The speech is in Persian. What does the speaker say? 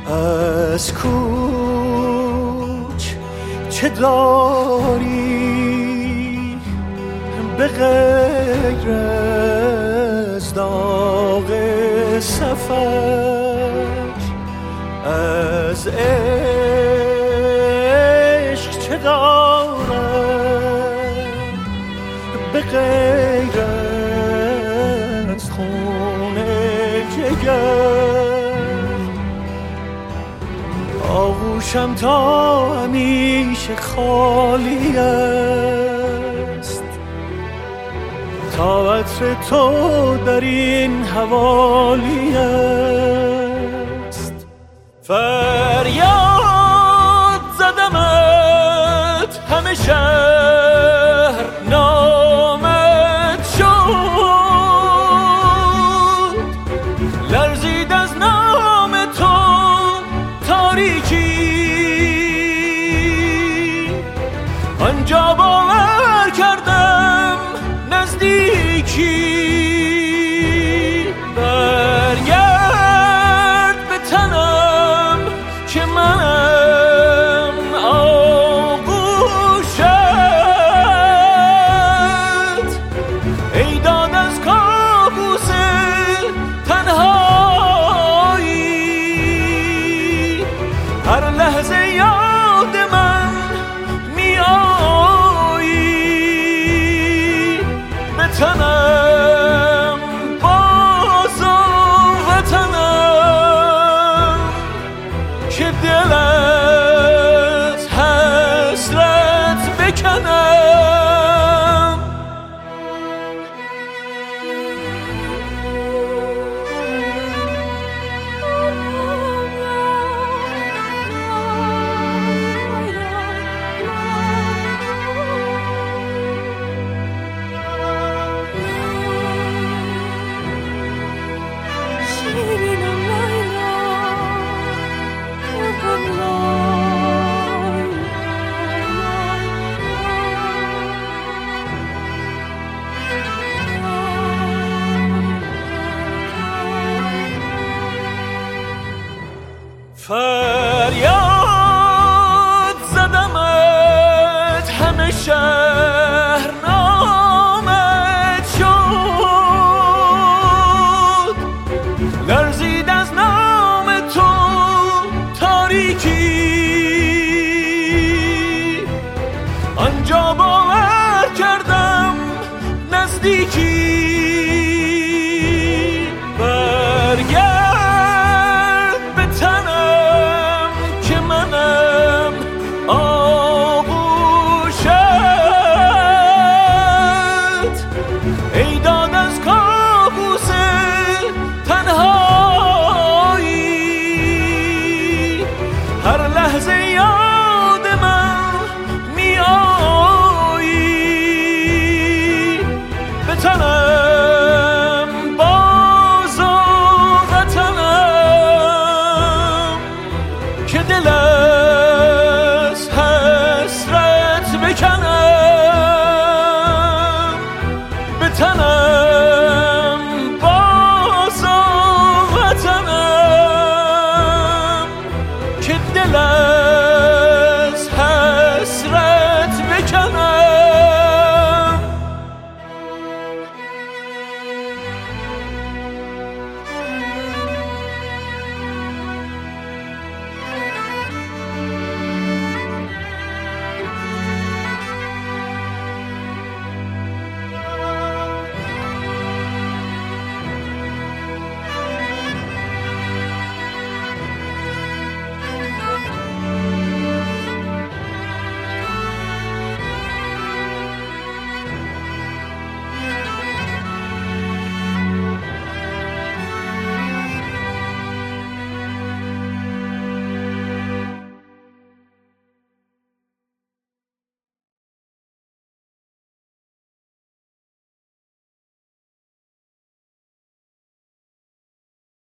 از کوچ چه داری به غیر از داغ سفر؟ از عشق چه دارم به غیر از خون جگر؟ آغوشم تا همیشه خالی است، تا عطر تو در این حوالی است. فریاد زدمت همه شهر نامت شد، لرزید از نام تو تاریکی، آنجا باور کردم نزدیکی. برگرد به تنم که منم آغوشت، ای داد از کابوس تنهایی، هر لحظه یاد من می آیی. به تنم باز و وطنم که دل از حسرت بکنم. فریاد زدمت همه شهر نامت شد، لرزید از نام تو تاریکی، آنجا باور کردم نزدیکی.